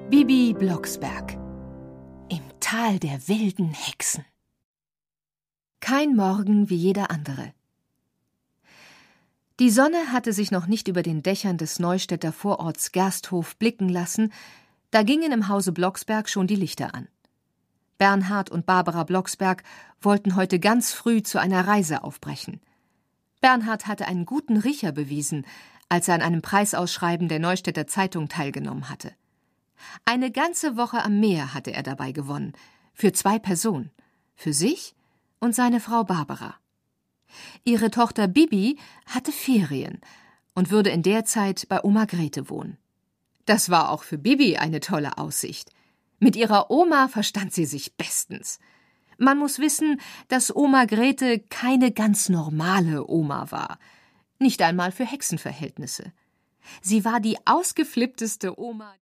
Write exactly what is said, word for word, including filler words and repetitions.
Bibi Blocksberg im Tal der wilden Hexen. Kein Morgen wie jeder andere. Die Sonne hatte sich noch nicht über den Dächern des Neustädter Vororts Gersthof blicken lassen, da gingen im Hause Blocksberg schon die Lichter an. Bernhard und Barbara Blocksberg wollten heute ganz früh zu einer Reise aufbrechen. Bernhard hatte einen guten Riecher bewiesen, als er an einem Preisausschreiben der Neustädter Zeitung teilgenommen hatte. Eine ganze Woche am Meer hatte er dabei gewonnen, für zwei Personen, für sich und seine Frau Barbara. Ihre Tochter Bibi hatte Ferien und würde in der Zeit bei Oma Grete wohnen. Das war auch für Bibi eine tolle Aussicht. Mit ihrer Oma verstand sie sich bestens. Man muss wissen, dass Oma Grete keine ganz normale Oma war. Nicht einmal für Hexenverhältnisse. Sie war die ausgeflippteste Oma.